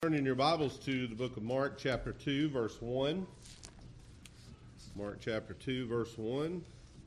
Turn in your Bibles to the book of Mark, chapter 2, verse 1. Mark, chapter 2, verse 1.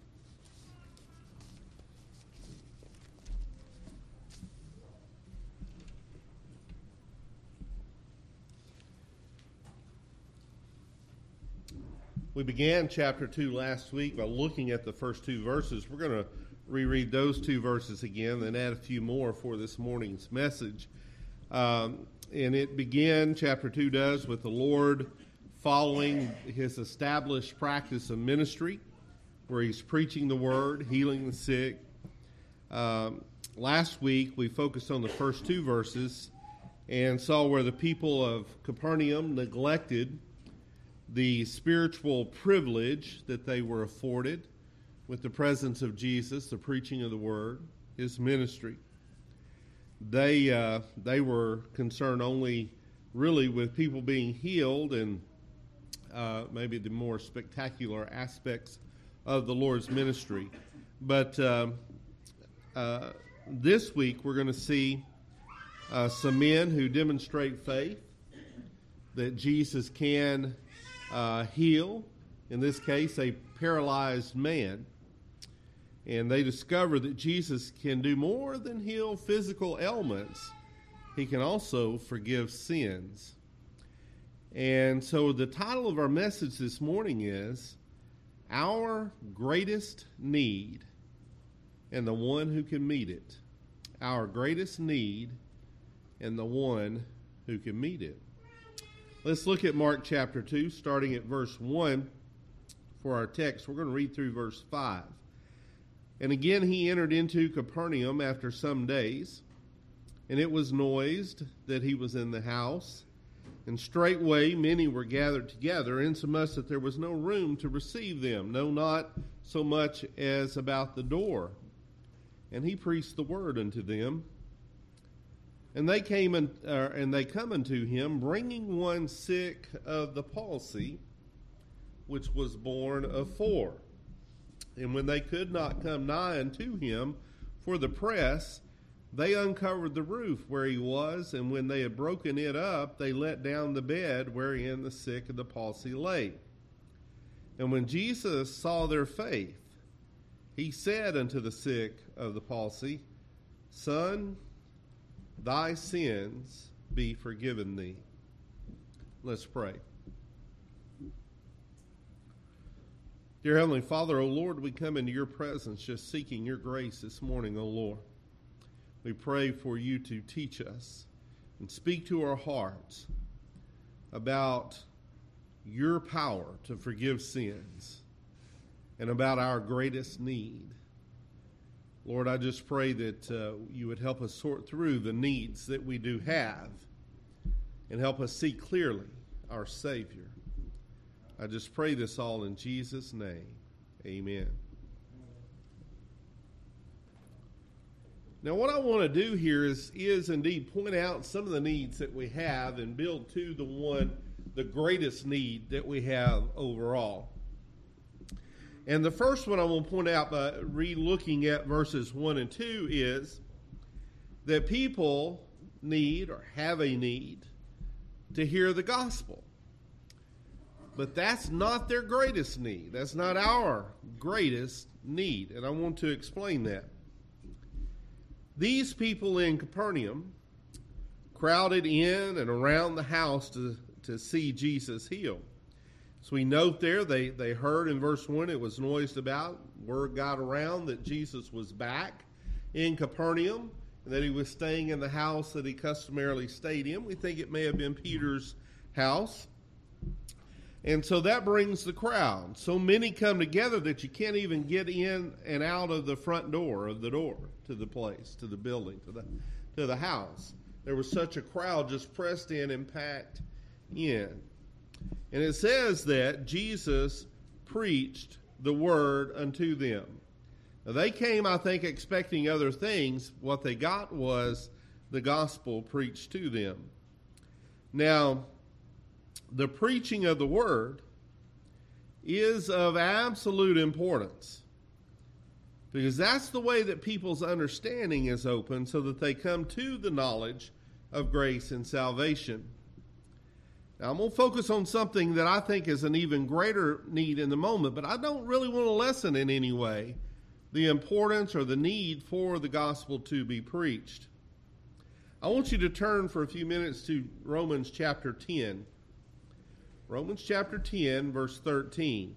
We began chapter 2 last week by looking at the first two verses. We're going to reread those two verses again, then add a few more for this morning's message. And it began, chapter 2 does, with the Lord following his established practice of ministry, where he's preaching the word, healing the sick. Last week, we focused on the first two verses and saw where the people of Capernaum neglected the spiritual privilege that they were afforded with the presence of Jesus, the preaching of the word, his ministry. They were concerned only really with people being healed and maybe the more spectacular aspects of the Lord's ministry. But this week we're going to see some men who demonstrate faith that Jesus can heal, in this case a paralyzed man. And they discover that Jesus can do more than heal physical ailments. He can also forgive sins. And so the title of our message this morning is Our Greatest Need and the One Who Can Meet It. Our greatest need and the one who can meet it. Let's look at Mark chapter 2, starting at verse 1 for our text. We're going to read through verse 5. And again he entered into Capernaum after some days, and it was noised that he was in the house. And straightway many were gathered together, insomuch that there was no room to receive them, no, not so much as about the door. And he preached the word unto them. And they come unto him, bringing one sick of the palsy, which was born of 4. And when they could not come nigh unto him for the press, they uncovered the roof where he was, and when they had broken it up, they let down the bed wherein the sick of the palsy lay. And when Jesus saw their faith, he said unto the sick of the palsy, Son, thy sins be forgiven thee. Let's pray. Dear Heavenly Father, O Lord, we come into your presence just seeking your grace this morning, O Lord. We pray for you to teach us and speak to our hearts about your power to forgive sins and about our greatest need. Lord, I just pray that you would help us sort through the needs that we do have and help us see clearly our Savior. I just pray this all in Jesus' name. Amen. Now, what I want to do here is indeed point out some of the needs that we have and build to the greatest need that we have overall. And the first one I want to point out by re-looking at verses 1 and 2 is that people need or have a need to hear the gospel. But that's not their greatest need. That's not our greatest need. And I want to explain that. These people in Capernaum crowded in and around the house to see Jesus heal. So we note there, they heard in verse 1, it was noised about. Word got around that Jesus was back in Capernaum and that he was staying in the house that he customarily stayed in. We think it may have been Peter's house. And so that brings the crowd. So many come together that you can't even get in and out of the front door of the door to the place, to the building, to the house. There was such a crowd just pressed in and packed in. And it says that Jesus preached the word unto them. Now they came, I think, expecting other things. What they got was the gospel preached to them. Now, the preaching of the word is of absolute importance because that's the way that people's understanding is open so that they come to the knowledge of grace and salvation. Now, I'm going to focus on something that I think is an even greater need in the moment, but I don't really want to lessen in any way the importance or the need for the gospel to be preached. I want you to turn for a few minutes to Romans chapter 10. Romans chapter 10, verse 13.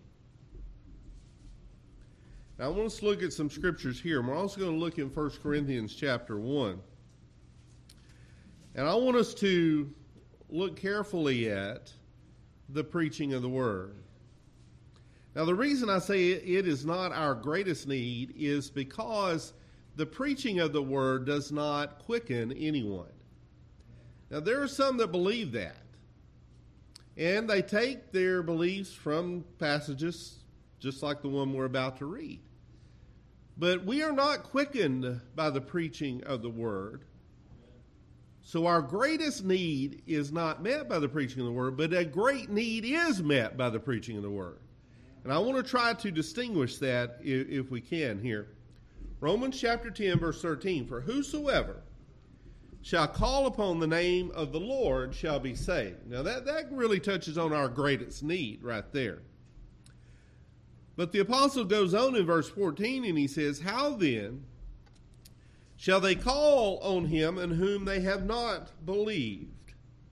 Now, I want us to look at some scriptures here. We're also going to look in 1 Corinthians chapter 1. And I want us to look carefully at the preaching of the word. Now, the reason I say it is not our greatest need is because the preaching of the word does not quicken anyone. Now, there are some that believe that. And they take their beliefs from passages just like the one we're about to read. But we are not quickened by the preaching of the word. So our greatest need is not met by the preaching of the word, but a great need is met by the preaching of the word. And I want to try to distinguish that if we can here. Romans chapter 10, verse 13, for whosoever shall call upon the name of the Lord shall be saved. Now that really touches on our greatest need right there. But the apostle goes on in verse 14 and he says, how then shall they call on him in whom they have not believed?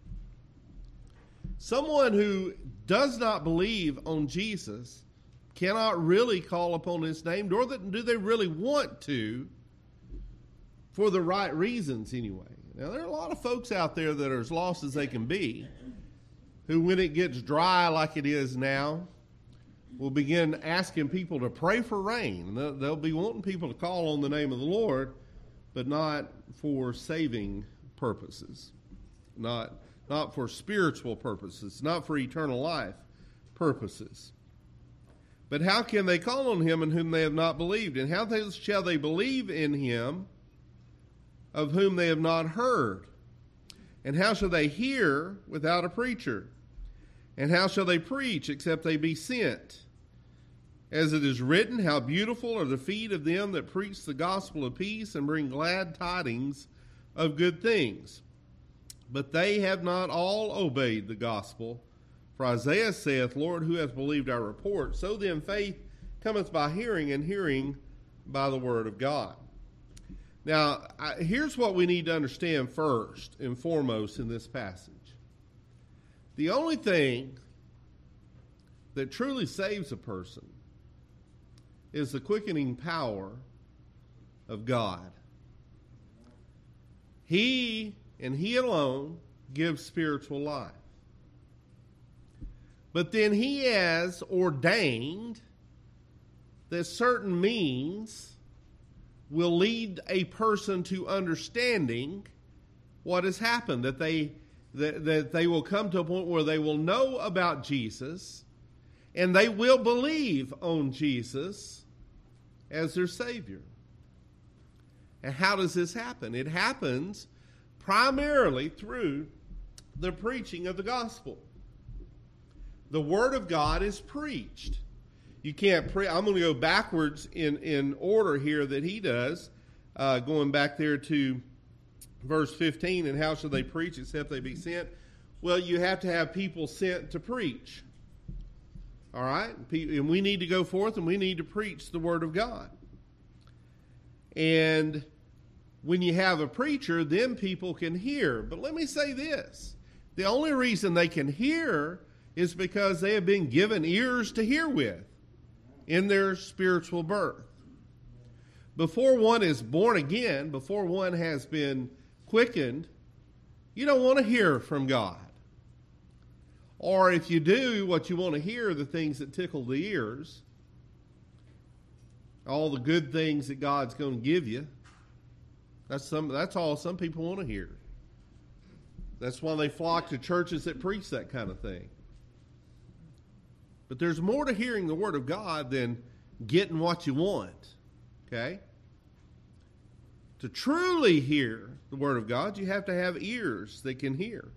Someone who does not believe on Jesus cannot really call upon his name, nor do they really want to, for the right reasons anyway. Now, there are a lot of folks out there that are as lost as they can be, who when it gets dry like it is now, will begin asking people to pray for rain. They'll be wanting people to call on the name of the Lord, but not for saving purposes, not for spiritual purposes, not for eternal life purposes. But how can they call on him in whom they have not believed? And how shall they believe in him of whom they have not heard? And how shall they hear without a preacher? And how shall they preach except they be sent? As it is written, how beautiful are the feet of them that preach the gospel of peace and bring glad tidings of good things. But they have not all obeyed the gospel. For Isaiah saith, Lord, who hath believed our report? So then faith cometh by hearing, and hearing by the word of God. Now, here's what we need to understand first and foremost in this passage. The only thing that truly saves a person is the quickening power of God. He and He alone gives spiritual life. But then He has ordained that certain means will lead a person to understanding what has happened, that they will come to a point where they will know about Jesus and they will believe on Jesus as their Savior. And how does this happen? It happens primarily through the preaching of the gospel. The Word of God is preached. You can't preach. I'm going to go backwards in order here that he does, going back there to verse 15, and how shall they preach except they be sent? Well, you have to have people sent to preach. All right? And we need to go forth and we need to preach the Word of God. And when you have a preacher, then people can hear. But let me say this. The only reason they can hear is because they have been given ears to hear with in their spiritual birth. Before one is born again, before one has been quickened, you don't want to hear from God. Or if you do, what you want to hear are the things that tickle the ears, all the good things that God's going to give you. That's all some people want to hear. That's why they flock to churches that preach that kind of thing. But there's more to hearing the Word of God than getting what you want. Okay? To truly hear the Word of God, you have to have ears that can hear.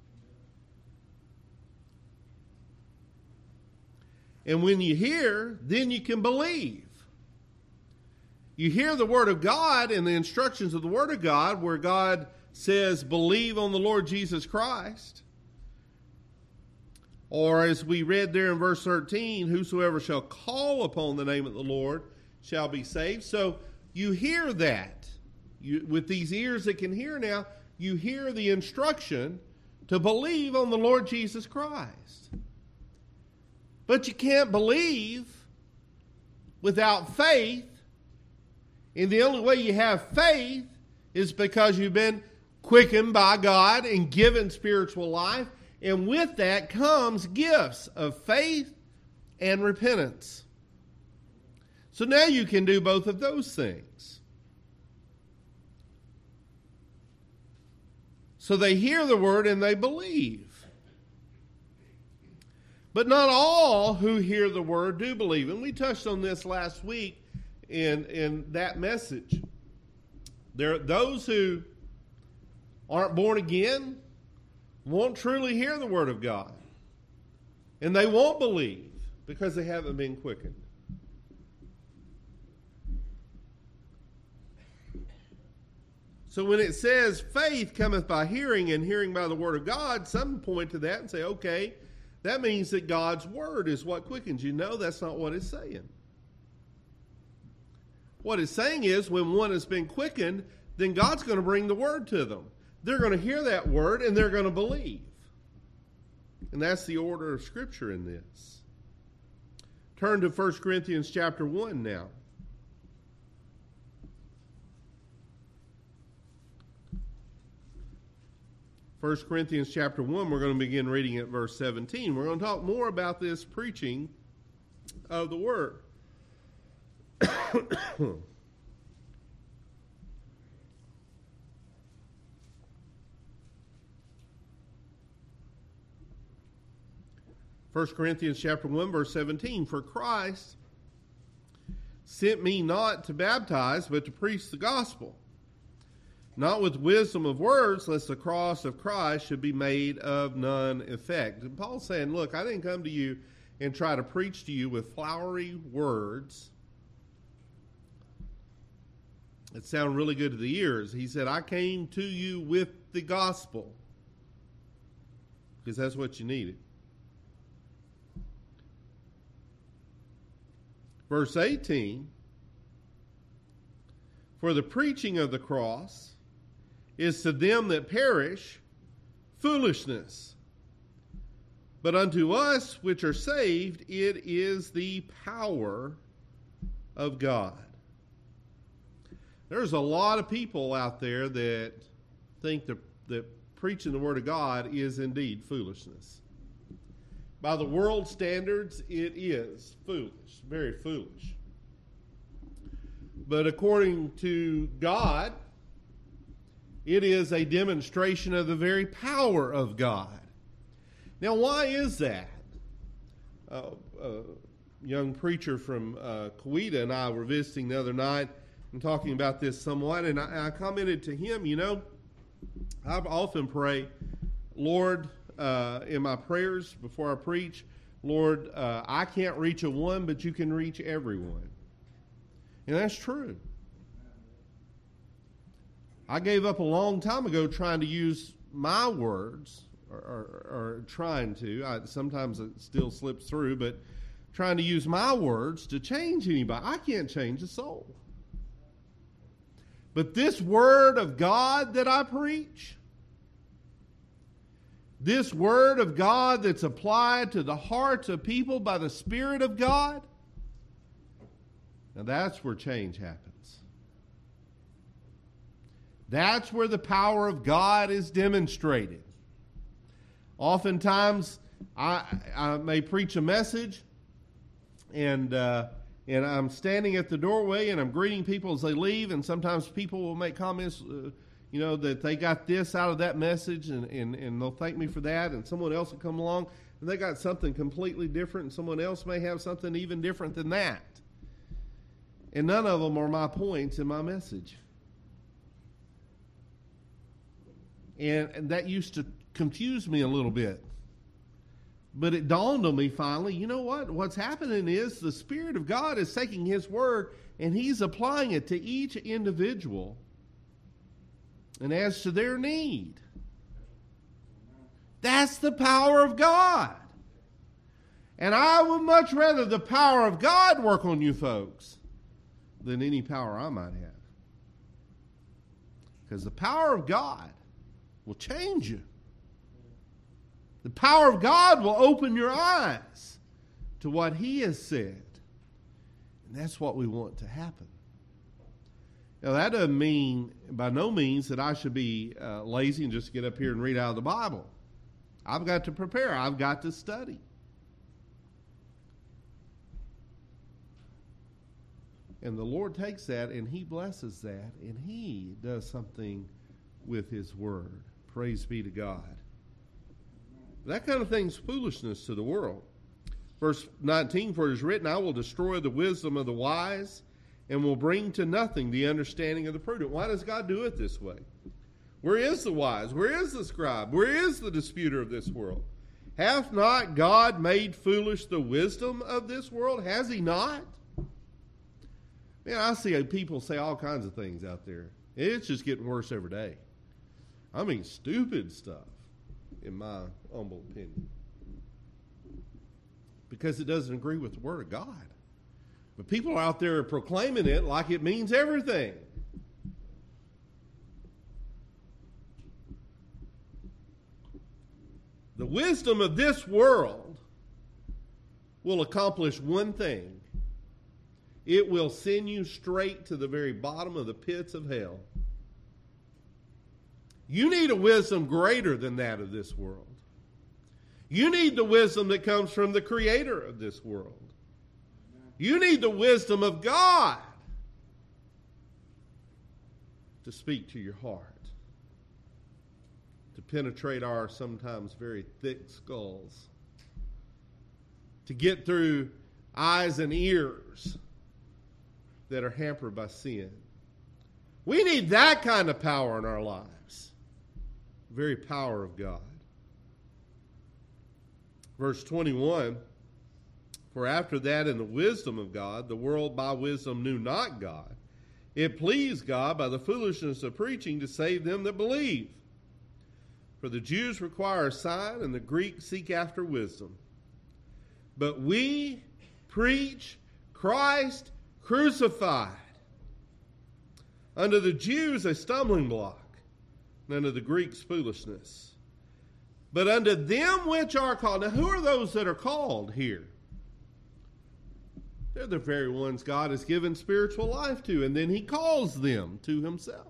And when you hear, then you can believe. You hear the Word of God and the instructions of the Word of God, where God says, believe on the Lord Jesus Christ. Or as we read there in verse 13, whosoever shall call upon the name of the Lord shall be saved. So you hear that. With these ears that can hear now, you hear the instruction to believe on the Lord Jesus Christ. But you can't believe without faith. And the only way you have faith is because you've been quickened by God and given spiritual life. And with that comes gifts of faith and repentance. So now you can do both of those things. So they hear the word and they believe. But not all who hear the word do believe. And we touched on this last week in that message. There are those who aren't born again, won't truly hear the word of God. And they won't believe because they haven't been quickened. So when it says faith cometh by hearing and hearing by the word of God, some point to that and say, okay, that means that God's word is what quickens you. No, that's not what it's saying. What it's saying is when one has been quickened, then God's going to bring the word to them. They're going to hear that word and they're going to believe. And that's the order of Scripture in this. Turn to 1 Corinthians chapter 1 now. 1 Corinthians chapter 1, we're going to begin reading at verse 17. We're going to talk more about this preaching of the word. 1 Corinthians chapter 1, verse 17. For Christ sent me not to baptize, but to preach the gospel, not with wisdom of words, lest the cross of Christ should be made of none effect. And Paul's saying, look, I didn't come to you and try to preach to you with flowery words that sound really good to the ears. He said, I came to you with the gospel, because that's what you needed. Verse 18, for the preaching of the cross is to them that perish foolishness, but unto us which are saved it is the power of God. There's a lot of people out there that think that preaching the Word of God is indeed foolishness. By the world standards, it is foolish, very foolish. But according to God, it is a demonstration of the very power of God. Now, why is that? A young preacher from Coweta and I were visiting the other night and talking about this somewhat, and I commented to him, you know, I often pray, Lord, in my prayers before I preach, Lord, I can't reach a one, but you can reach everyone. And that's true. I gave up a long time ago trying to use my words, or trying to. Sometimes it still slips through, but trying to use my words to change anybody. I can't change a soul. But this word of God that I preach, this word of God that's applied to the hearts of people by the Spirit of God, now that's where change happens. That's where the power of God is demonstrated. Oftentimes, I may preach a message, and I'm standing at the doorway, and I'm greeting people as they leave, and sometimes people will make comments, that they got this out of that message, and they'll thank me for that, and someone else will come along, and they got something completely different, and someone else may have something even different than that. And none of them are my points in my message. And that used to confuse me a little bit. But it dawned on me finally, you know what? What's happening is the Spirit of God is taking His Word and He's applying it to each individual and as to their need. That's the power of God. And I would much rather the power of God work on you folks than any power I might have. Because the power of God will change you. The power of God will open your eyes to what He has said. And that's what we want to happen. Now, that doesn't mean, by no means, that I should be lazy and just get up here and read out of the Bible. I've got to prepare. I've got to study. And the Lord takes that and He blesses that and He does something with His Word. Praise be to God. That kind of thing's foolishness to the world. Verse 19, for it is written, I will destroy the wisdom of the wise and will bring to nothing the understanding of the prudent. Why does God do it this way? Where is the wise? Where is the scribe? Where is the disputer of this world? Hath not God made foolish the wisdom of this world? Has He not? Man, I see people say all kinds of things out there. It's just getting worse every day. I mean, stupid stuff, in my humble opinion. Because it doesn't agree with the Word of God. But people are out there proclaiming it like it means everything. The wisdom of this world will accomplish one thing. It will send you straight to the very bottom of the pits of hell. You need a wisdom greater than that of this world. You need the wisdom that comes from the Creator of this world. You need the wisdom of God to speak to your heart, to penetrate our sometimes very thick skulls, to get through eyes and ears that are hampered by sin. We need that kind of power in our lives. The very power of God. Verse 21, for after that in the wisdom of God, the world by wisdom knew not God. It pleased God by the foolishness of preaching to save them that believe. For the Jews require a sign and the Greeks seek after wisdom. But we preach Christ crucified. Unto the Jews a stumbling block, and unto the Greeks foolishness. But unto them which are called. Now who are those that are called here? They're the very ones God has given spiritual life to, and then He calls them to Himself.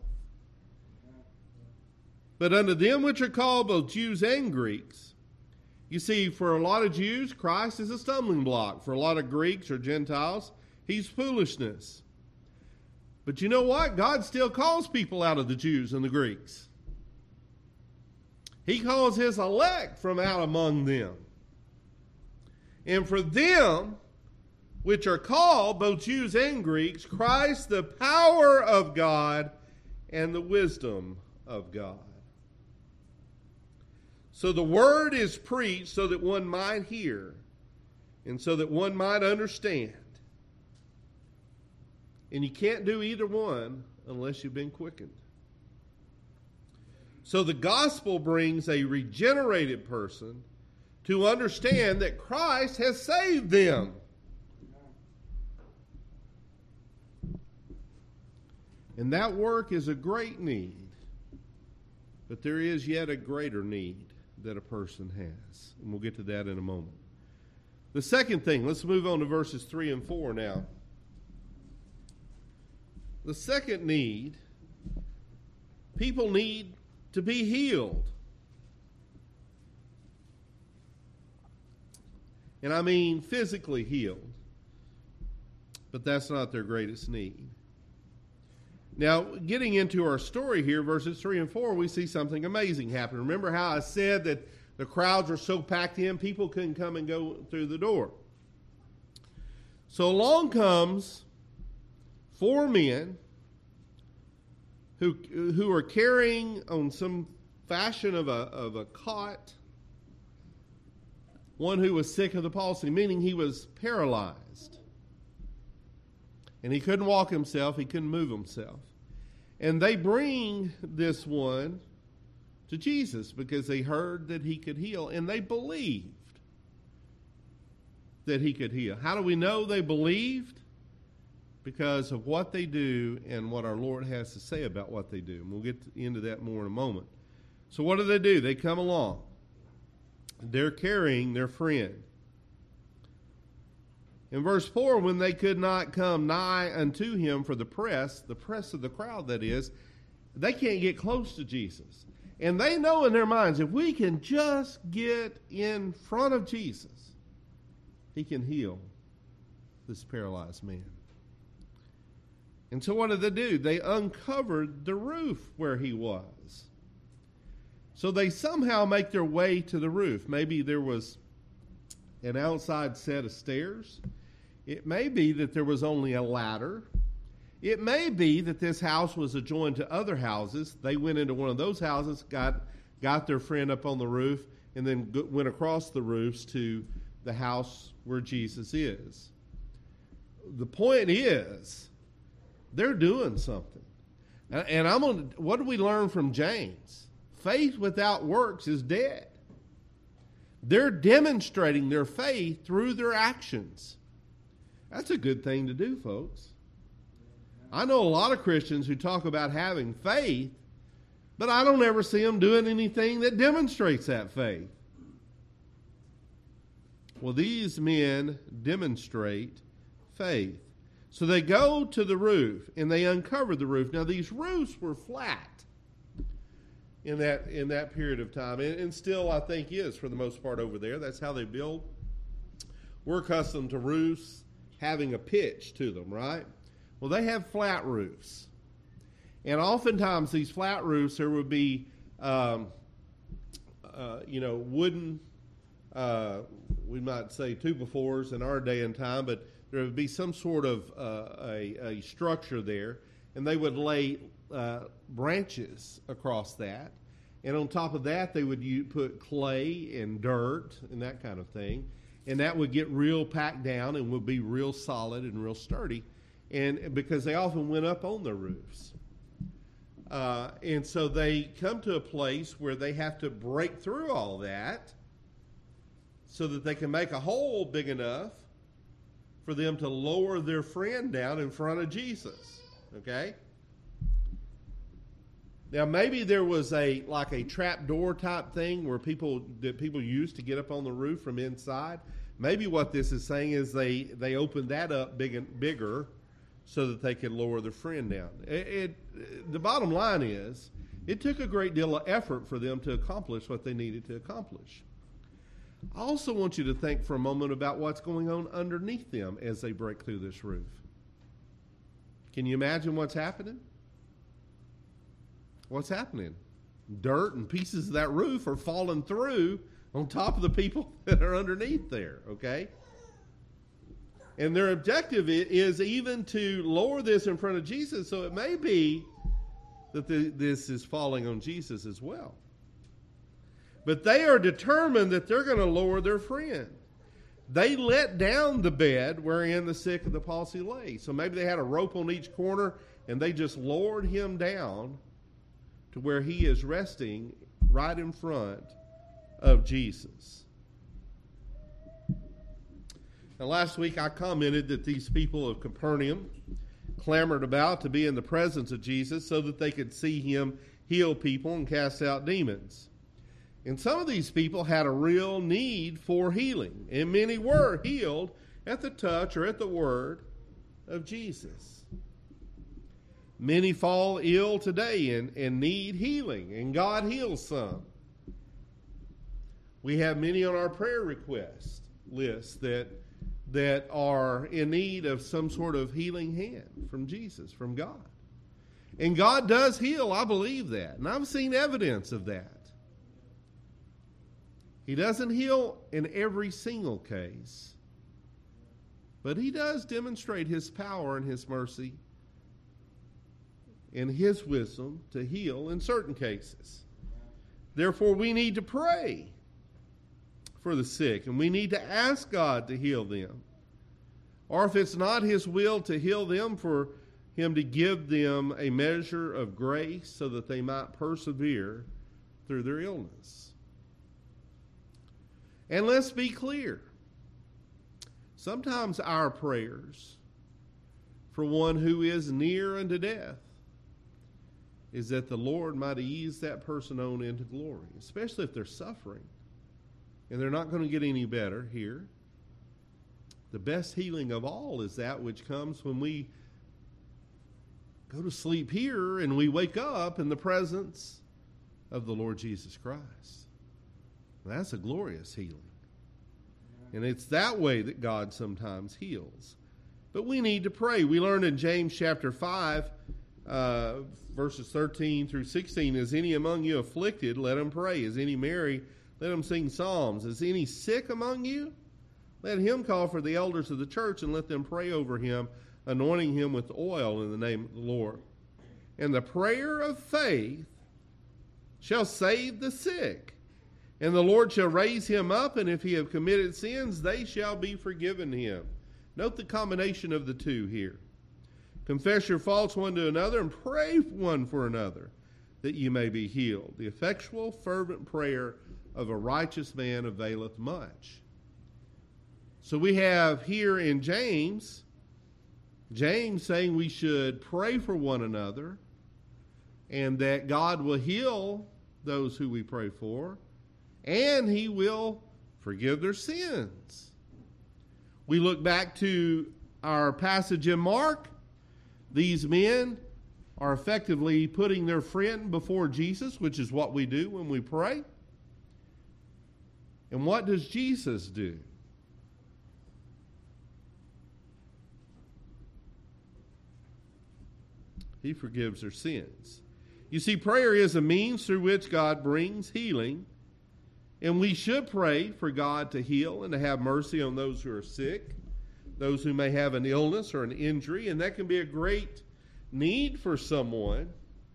But unto them which are called, both Jews and Greeks. You see, for a lot of Jews, Christ is a stumbling block. For a lot of Greeks or Gentiles, He's foolishness. But you know what? God still calls people out of the Jews and the Greeks. He calls His elect from out among them. And for them, which are called, both Jews and Greeks, Christ, the power of God and the wisdom of God. So the word is preached so that one might hear and so that one might understand. And you can't do either one unless you've been quickened. So the gospel brings a regenerated person to understand that Christ has saved them. And that work is a great need. But there is yet a greater need that a person has. And we'll get to that in a moment. The second thing, let's move on to verses 3 and 4 now. The second need, people need to be healed. And I mean physically healed. But that's not their greatest need. Now, getting into our story here, verses 3 and 4, we see something amazing happen. Remember how I said that the crowds were so packed in, people couldn't come and go through the door. So along comes 4 men who are carrying on some fashion of a cot one who was sick of the palsy, meaning he was paralyzed. And he couldn't walk himself. He couldn't move himself. And they bring this one to Jesus because they heard that he could heal. And they believed. that he could heal. How do we know they believed? Because of what they do and what our Lord has to say about what they do. And we'll get into that more in a moment. So what do? They come along. They're carrying their friend. In verse 4, when they could not come nigh unto him for the press of the crowd that is, they can't get close to Jesus. And they know in their minds, if we can just get in front of Jesus, he can heal this paralyzed man. And so what did they do? They uncovered the roof where he was. So they somehow make their way to the roof. Maybe there was an outside set of stairs. It may be that there was only a ladder. It may be that this house was adjoined to other houses. They went into one of those houses, got their friend up on the roof, and then went across the roofs to the house where Jesus is. The point is, they're doing something. And what do we learn from James? Faith without works is dead. They're demonstrating their faith through their actions. That's a good thing to do, folks. I know a lot of Christians who talk about having faith, but I don't ever see them doing anything that demonstrates that faith. Well, these men demonstrate faith. So they go to the roof, and they uncover the roof. Now, these roofs were flat in that period of time, and still, I think, is for the most part over there. That's how they build. We're accustomed to roofs having a pitch to them, right? Well, they have flat roofs. And oftentimes, these flat roofs, there would be, wooden, we might say 2x4s in our day and time, but there would be some sort of a structure there, and they would lay branches across that. And on top of that, they would put clay and dirt and that kind of thing. And that would get real packed down and would be real solid and real sturdy. And because they often went up on the roofs. And so they come to a place where they have to break through all that so that they can make a hole big enough for them to lower their friend down in front of Jesus. Okay? Now, maybe there was a trap door type thing where people used to get up on the roof from inside. Maybe what this is saying is they opened that up bigger so that they could lower their friend down. The bottom line is, it took a great deal of effort for them to accomplish what they needed to accomplish. I also want you to think for a moment about what's going on underneath them as they break through this roof. Can you imagine what's happening? What's happening? Dirt and pieces of that roof are falling through on top of the people that are underneath there, okay? And their objective is even to lower this in front of Jesus, so it may be that this is falling on Jesus as well. But they are determined that they're going to lower their friend. They let down the bed wherein the sick of the palsy lay. So maybe they had a rope on each corner, and they just lowered him down to where he is resting right in front of Jesus. Now, last week I commented that these people of Capernaum clamored about to be in the presence of Jesus so that they could see him heal people and cast out demons. And some of these people had a real need for healing, and many were healed at the touch or at the word of Jesus. Many fall ill today and need healing, and God heals some. We have many on our prayer request list that are in need of some sort of healing hand from Jesus, from God. And God does heal, I believe that, and I've seen evidence of that. He doesn't heal in every single case, but he does demonstrate his power and his mercy and his wisdom to heal in certain cases. Therefore, we need to pray for the sick, and we need to ask God to heal them. Or if it's not his will to heal them, for him to give them a measure of grace so that they might persevere through their illness. And let's be clear. Sometimes our prayers for one who is near unto death is that the Lord might ease that person on into glory, especially if they're suffering and they're not going to get any better here. The best healing of all is that which comes when we go to sleep here and we wake up in the presence of the Lord Jesus Christ. That's a glorious healing. And it's that way that God sometimes heals. But we need to pray. We learned in James chapter 5, verses 13 through 16, is any among you afflicted? Let him pray. Is any merry? Let him sing psalms. Is any sick among you? Let him call for the elders of the church and let them pray over him, anointing him with oil in the name of the Lord. And the prayer of faith shall save the sick, and the Lord shall raise him up, and if he have committed sins, they shall be forgiven him. Note the combination of the two here. Confess your faults one to another and pray one for another, that you may be healed. The effectual, fervent prayer of a righteous man availeth much. So we have here in James saying we should pray for one another and that God will heal those who we pray for and he will forgive their sins. We look back to our passage in Mark. These men are effectively putting their friend before Jesus, which is what we do when we pray. And what does Jesus do? He forgives their sins. You see, prayer is a means through which God brings healing. And we should pray for God to heal and to have mercy on those who are sick, those who may have an illness or an injury. And that can be a great need for someone.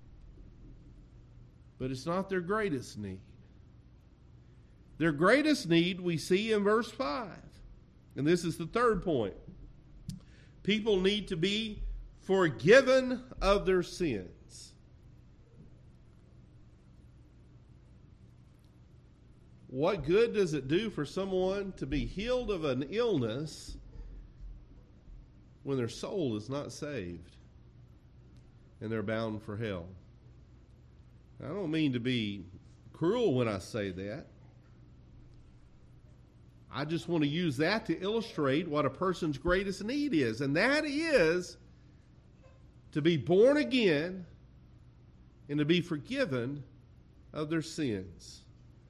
But it's not their greatest need. Their greatest need we see in verse 5. And this is the third point. People need to be forgiven of their sins. What good does it do for someone to be healed of an illness when their soul is not saved and they're bound for hell? I don't mean to be cruel when I say that. I just want to use that to illustrate what a person's greatest need is, and that is to be born again and to be forgiven of their sins.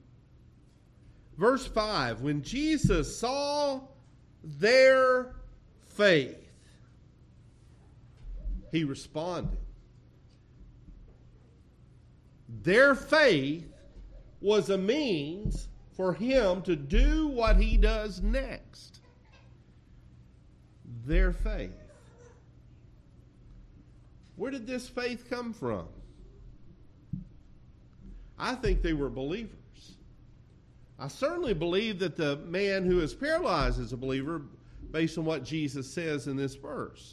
Verse 5, when Jesus saw their faith, he responded. Their faith was a means for him to do what he does next. Their faith. Where did this faith come from? I think they were believers. I certainly believe that the man who is paralyzed is a believer based on what Jesus says in this verse.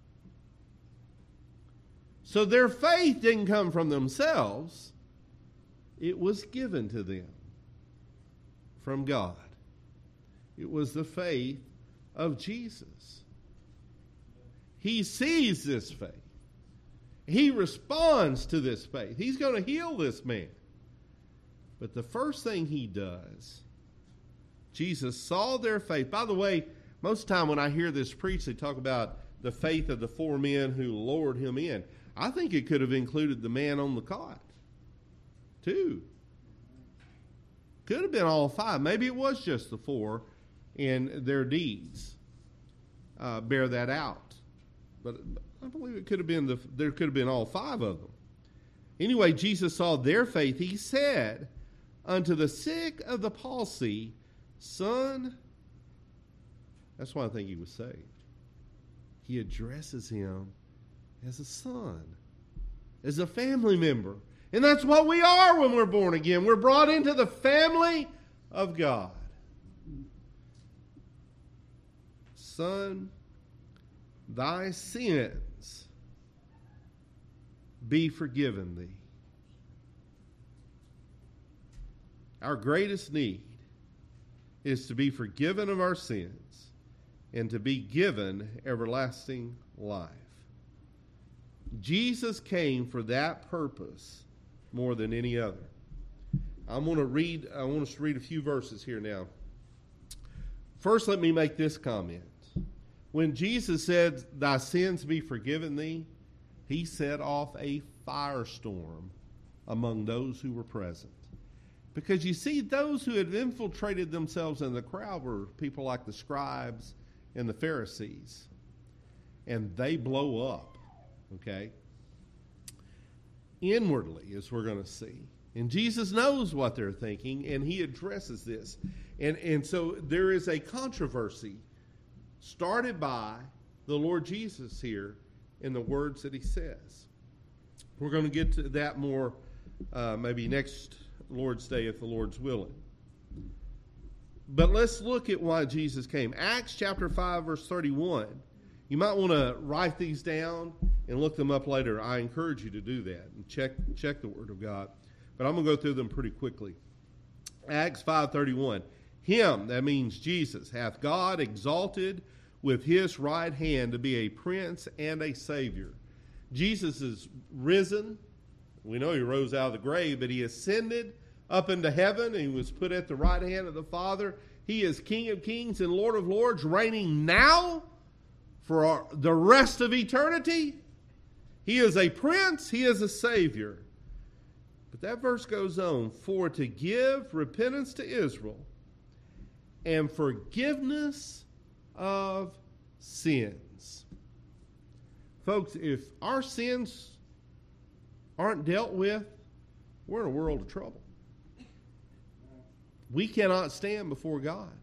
So their faith didn't come from themselves. It was given to them from God. It was the faith of Jesus. He sees this faith. He responds to this faith. He's going to heal this man. But the first thing he does, Jesus saw their faith. By the way, most of the time when I hear this preached, they talk about the faith of the four men who lowered him in. I think it could have included the man on the cot, too. Could have been all five. Maybe it was just the four, and their deeds bear that out. But I believe it could have been there could have been all five of them. Anyway, Jesus saw their faith. He said unto the sick of the palsy, son, that's why I think he was saved. He addresses him as a son, as a family member. And that's what we are when we're born again. We're brought into the family of God. Son, thy sins be forgiven thee. Our greatest need is to be forgiven of our sins and to be given everlasting life. Jesus came for that purpose more than any other. I want us to read a few verses here now. First, let me make this comment. When Jesus said, "Thy sins be forgiven thee," he set off a firestorm among those who were present. Because you see, those who had infiltrated themselves in the crowd were people like the scribes and the Pharisees. And they blow up, okay? Inwardly, as we're going to see. And Jesus knows what they're thinking, and he addresses this. And so there is a controversy started by the Lord Jesus here in the words that he says. We're going to get to that more maybe next Lord's Day if the Lord's willing. But let's look at why Jesus came. Acts chapter 5, verse 31. You might want to write these down and look them up later. I encourage you to do that and check the Word of God. But I'm going to go through them pretty quickly. Acts 5:31. Him, that means Jesus, hath God exalted with his right hand to be a prince and a savior. Jesus is risen. We know he rose out of the grave, but he ascended up into heaven and he was put at the right hand of the Father. He is King of kings and Lord of lords, reigning now for the rest of eternity. He is a prince. He is a savior. But that verse goes on, for to give repentance to Israel and forgiveness of sins. Folks, if our sins aren't dealt with, we're in a world of trouble. We cannot stand before God.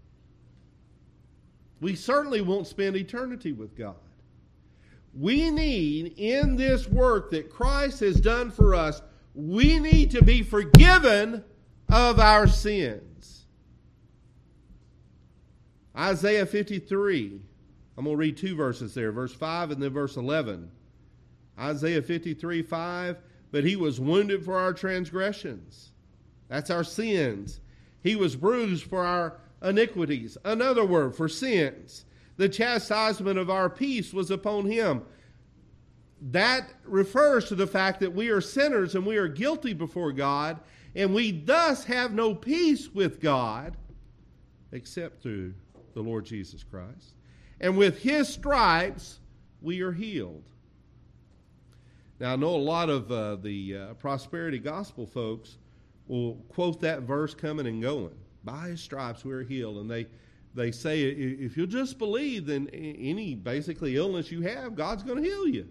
We certainly won't spend eternity with God. We need, in this work that Christ has done for us, we need to be forgiven of our sins. Isaiah 53. I'm going to read two verses there, verse 5 and then verse 11. Isaiah 53:5. But he was wounded for our transgressions. That's our sins. He was bruised for our iniquities. Another word for sins. The chastisement of our peace was upon him. That refers to the fact that we are sinners and we are guilty before God, and we thus have no peace with God except through the Lord Jesus Christ. And with his stripes, we are healed. Now, I know a lot of the prosperity gospel folks will quote that verse coming and going. By his stripes, we are healed. And they say, if you'll just believe, then any basically illness you have, God's going to heal you.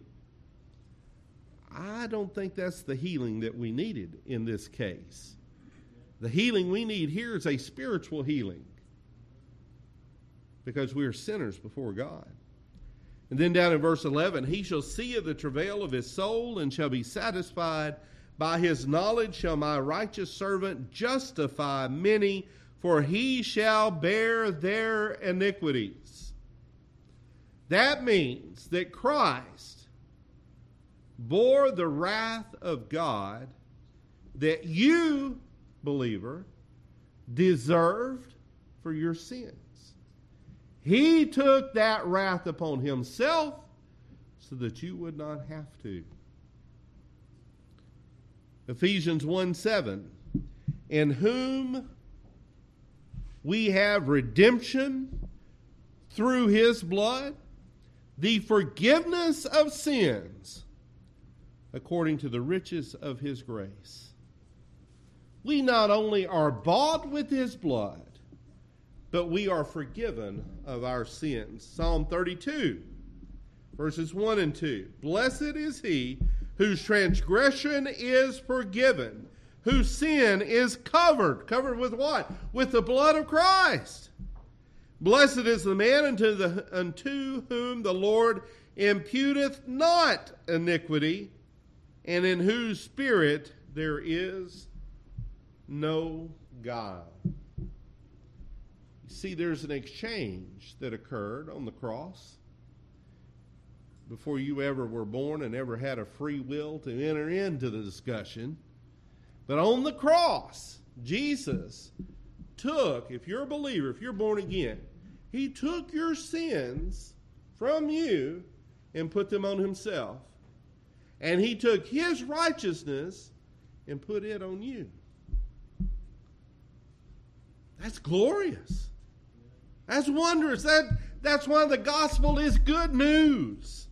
I don't think that's the healing that we needed in this case. The healing we need here is a spiritual healing, because we are sinners before God. And then down in verse 11, he shall see of the travail of his soul and shall be satisfied. By his knowledge shall my righteous servant justify many, for he shall bear their iniquities. That means that Christ bore the wrath of God that you, believer, deserved for your sins. He took that wrath upon himself so that you would not have to. Ephesians 1:7, in whom we have redemption through his blood, the forgiveness of sins, according to the riches of his grace. We not only are bought with his blood, but we are forgiven of our sins. Psalm 32, verses 1 and 2. Blessed is he whose transgression is forgiven, whose sin is covered. Covered with what? With the blood of Christ. Blessed is the man unto whom the Lord imputeth not iniquity, and in whose spirit there is no guile. You see, there's an exchange that occurred on the cross before you ever were born and ever had a free will to enter into the discussion. But on the cross, Jesus took, if you're a believer, if you're born again, He took your sins from you and put them on himself. And he took his righteousness and put it on you. That's glorious. That's wondrous. That's why the gospel is good news.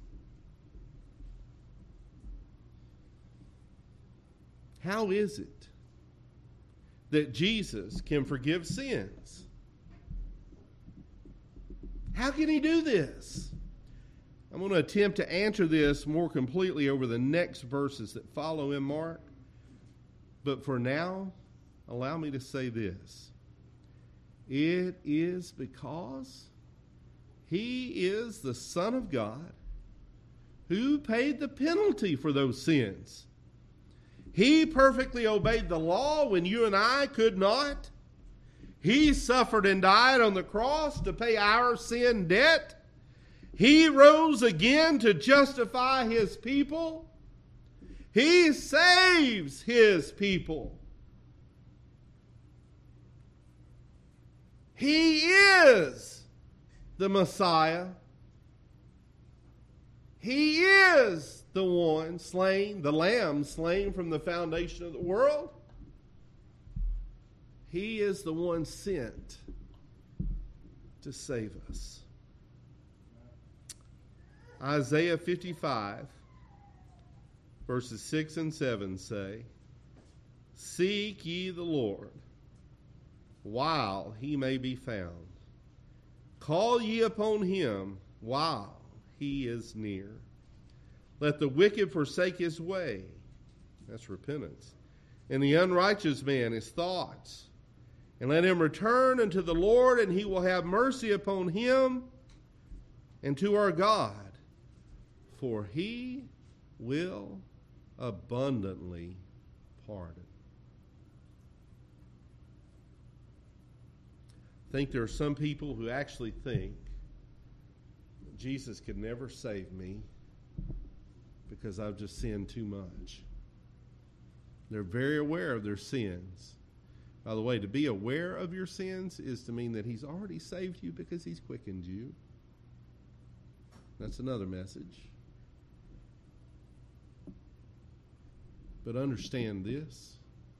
How is it that Jesus can forgive sins? How can he do this? I'm going to attempt to answer this more completely over the next verses that follow in Mark. But for now, allow me to say this. It is because he is the Son of God who paid the penalty for those sins. He perfectly obeyed the law when you and I could not. He suffered and died on the cross to pay our sin debt. He rose again to justify his people. He saves his people. He is the Messiah. He is the one slain, the Lamb slain from the foundation of the world. He is the one sent to save us. Isaiah 55, verses 6 and 7 say, "Seek ye the Lord, while he may be found. Call ye upon him while he is near. Let the wicked forsake his way," that's repentance, "and the unrighteous man his thoughts. And let him return unto the Lord, and he will have mercy upon him, and to our God, for he will abundantly pardon." I think there are some people who actually think that Jesus could never save me because I've just sinned too much. They're very aware of their sins. By the way, to be aware of your sins is to mean that he's already saved you because he's quickened you. That's another message. But understand this.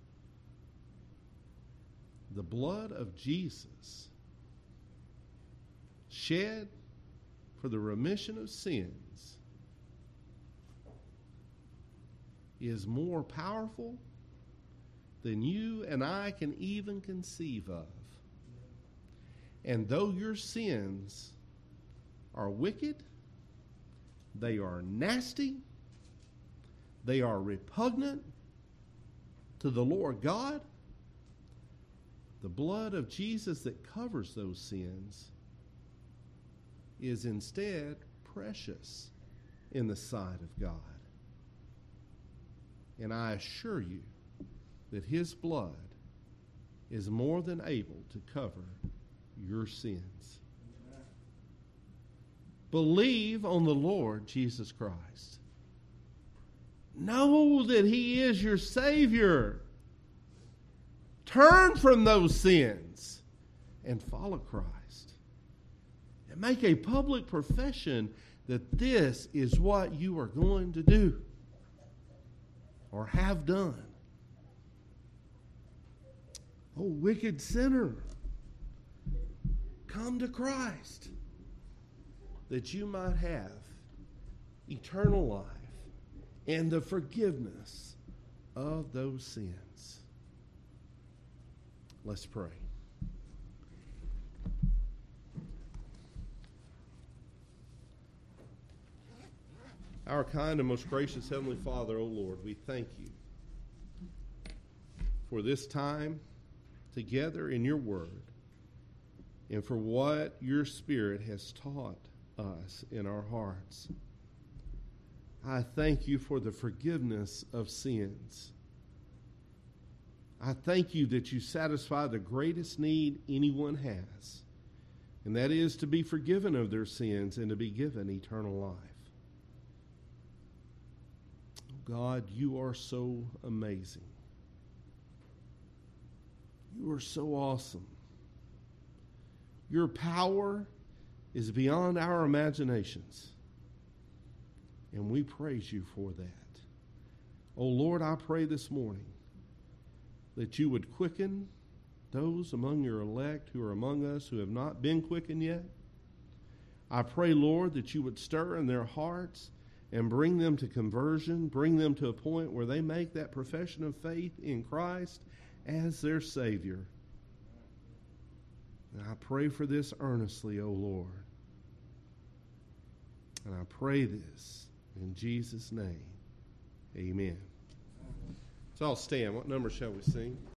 The blood of Jesus shed for the remission of sins is more powerful than you and I can even conceive of. And though your sins are wicked, they are nasty, they are repugnant to the Lord God, the blood of Jesus that covers those sins is instead precious in the sight of God. And I assure you that his blood is more than able to cover your sins. Believe on the Lord Jesus Christ. Know that he is your Savior. Turn from those sins and follow Christ. And make a public profession that this is what you are going to do or have done. Oh, wicked sinner, come to Christ that you might have eternal life and the forgiveness of those sins. Let's pray. Our kind and most gracious Heavenly Father, O Lord, we thank you for this time together in your word and for what your Spirit has taught us in our hearts. I thank you for the forgiveness of sins. I thank you that you satisfy the greatest need anyone has, and that is to be forgiven of their sins and to be given eternal life. God, you are so amazing. You are so awesome. Your power is beyond our imaginations. And we praise you for that. Oh Lord, I pray this morning that you would quicken those among your elect who are among us who have not been quickened yet. I pray, Lord, that you would stir in their hearts and bring them to conversion, bring them to a point where they make that profession of faith in Christ as their Savior. And I pray for this earnestly, O Lord. And I pray this in Jesus' name. Amen. So I'll stand. What number shall we sing?